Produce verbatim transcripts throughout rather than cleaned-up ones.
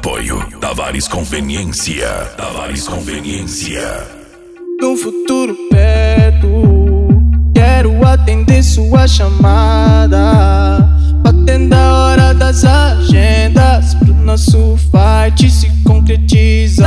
Apoio Tavares Conveniência. Tavares Conveniência. Num futuro perto, quero atender sua chamada, batendo a hora das agendas pro nosso fight se concretizar.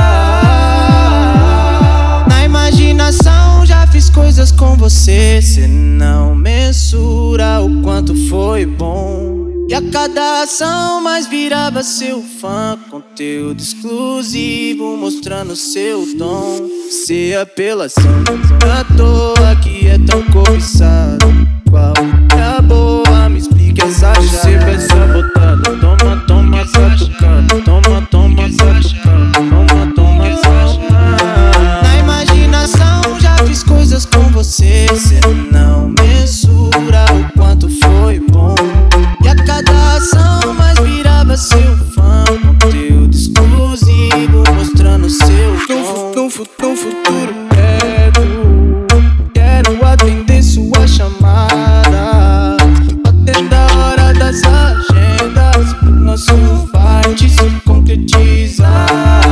Na imaginação já fiz coisas com você, cê não mensura o quanto foi bom. E a cada ação mais virava seu fã, conteúdo exclusivo mostrando seu dom. Se apelação à toa que é tão cobiçado, qual é a boa? Me explica essa chave. Receba essa botada, toma, toma, catucada. Toma, toma, catucada. Toma, toma, catucada. Na imaginação já fiz coisas com você, cê não mensura o quanto foi bom. E a cada ação mais virava seu fã, conteúdo exclusivo mostrando seu dom. No futuro perto, quero atender sua chamada, batendo a hora das agendas pro nosso fight se concretizar.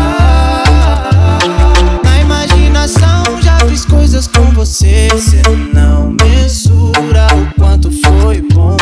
Na imaginação já fiz coisas com você, cê não mensura o quanto foi bom.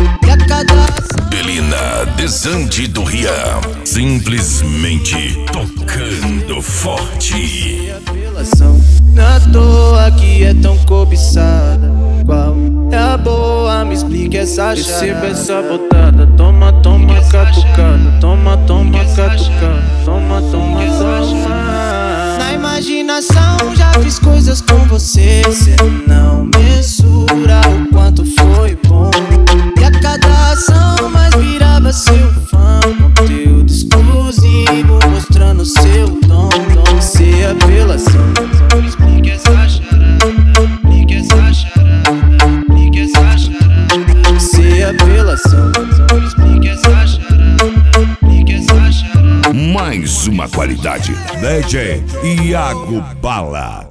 Belina Desante do Rian, simplesmente tocando forte. Na toa que é tão cobiçada, qual é a boa? Me explica essa chave. Receba essa botada, toma, toma, catucada. Toma, toma, catucada. Toma, toma, toma. Na imaginação já fiz coisas com você, cê não mensura o quanto foi bom. E a cada ação mais virava seu fã, conteúdo exclusivo mostrando seu dom. Se apelação, me explica essa charada, explica essa charada, explica essa charada. Se apelação, me explica essa charada, explica essa charada. Mais uma qualidade, D J Iago Bala.